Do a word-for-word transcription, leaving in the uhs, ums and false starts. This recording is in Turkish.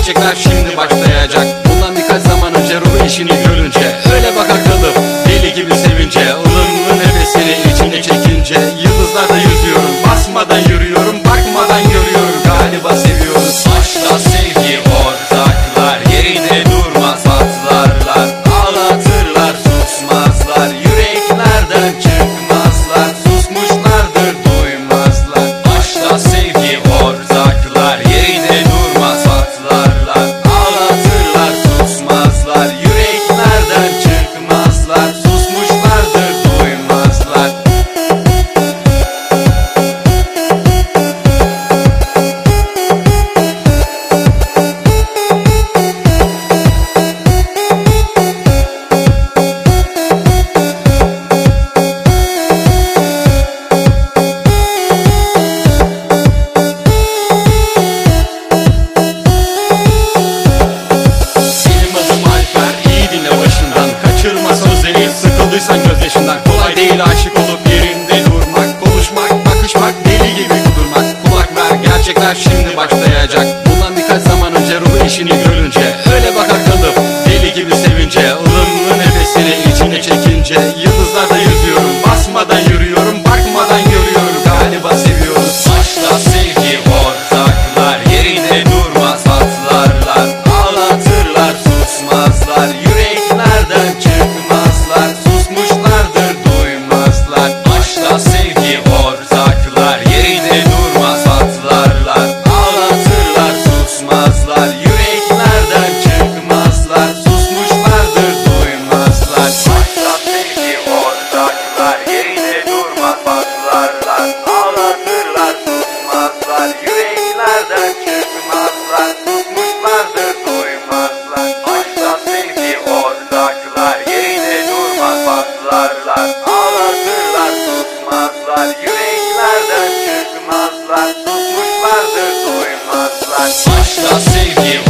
gerçekler şimdi başlayacak. Bundan birkaç zaman önce ruhu işini görünce öyle bakar kalıp deli gibi sevince, ılımlı nefesini içine çekince yıldızlarda yüzüyorum, basmadan yürüyorum, bakmadan görüyorum, galiba seviyoruz. Aşkla sevgi ortaklar, yerinde durmaz patlarlar, ağlatırlar susmazlar, yüreklerden çıkmazlar, susmuşlardır duymazlar. Aşkla sevgi ortaklar, yerinde durmaz patlarlar, ağlatırlar susmazlar, yüreklerden çıkmazlar, susmuşlardır duymazlar. Sıkıldıysan gözyaşından, kolay değil aşık olup yerinde durmak, konuşmak, bakışmak, deli gibi kudurmak. Kulak ver, gerçekler şimdi başlayacak. Bundan birkaç zaman önce ruhu işini görünce öyle bakar kalıp deli gibi sevince, ılımlı nefesini içine çekince yıldızlarda yüzüyorum, basmadan yürüyorum, bakmadan görüyorum, galiba seviyoruz. Aşkla sevgi ortaklar, yerinde durmaz patlarlar, ağlatırlar susmazlar, yüreklerden çıkmazlar, susmuşlardır duymazlar. Aşkla sevgi ortaklar, yerinde durmaz patlarlar, ağlatırlar susmazlar, yüreklerden çıkmazlar, susmuşlardır duymazlar. Aşkla sevgi ortaklar, yerinde durmaz patlarlar, ağlatırlar susmazlar, yüreklerden çıkmazlar, susmuşlardır duymazlar. Aşkla sevgi ortaklar, yerinde durmaz patlarlar, ağlatırlar susmazlar, yüreklerden çıkmazlar, susmuşlardır duymazlar. Aşkla sevgi